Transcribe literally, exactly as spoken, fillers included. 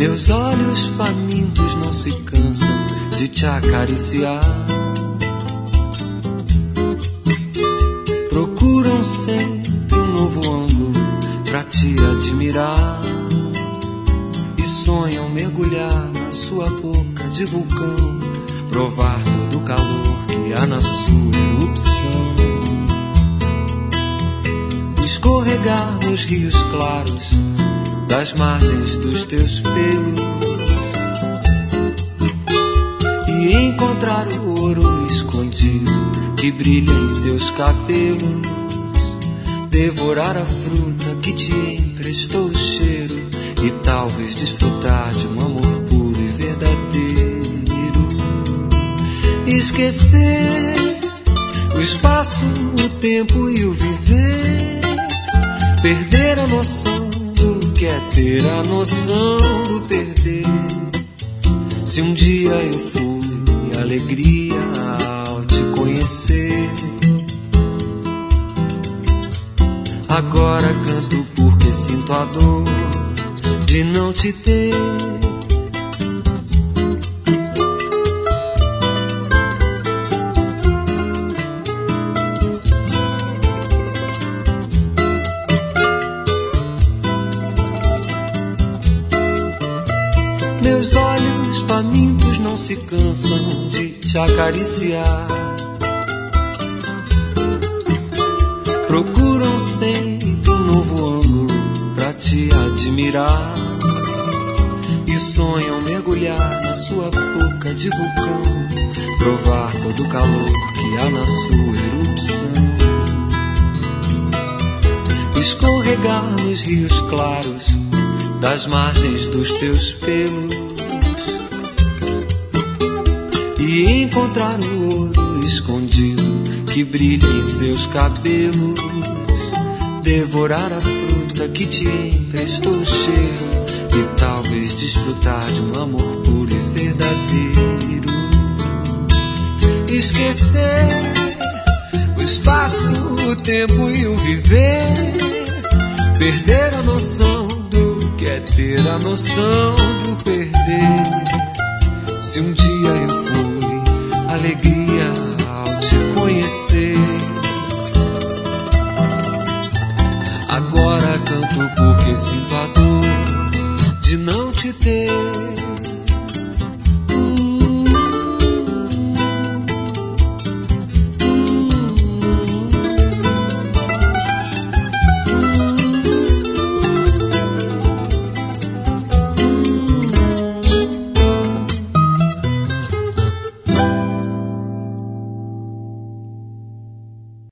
Meus olhos famintos não se cansam de te acariciar. Procuram sempre um novo ângulo pra te admirar. E sonham mergulhar na sua boca de vulcão, provar todo o calor que há na sua erupção. Escorregar nos rios claros das margens dos teus pelos e encontrar o ouro escondido que brilha em seus cabelos. Devorar a fruta que te emprestou o cheiro e talvez desfrutar de um amor puro e verdadeiro. Esquecer o espaço, o tempo e o viver. Perder a noção do que é ter a noção do perder. Se um dia eu fui alegria ao te conhecer, agora canto porque sinto a dor de não te ter. Meus olhos famintos não se cansam de te acariciar. Procuram sempre um novo ângulo pra te admirar. E sonham mergulhar na sua boca de vulcão, provar todo o calor que há na sua erupção. Escorregar nos rios claros das margens dos teus pelos e encontrar o ouro escondido que brilha em seus cabelos. Devorar a fruta que te emprestou o cheiro e talvez desfrutar de um amor puro e verdadeiro. Esquecer o espaço, o tempo e o viver. Perder a noção do que é ter a noção do perder. Se um dia eu fui alegria ao te conhecer, agora canto porque sinto a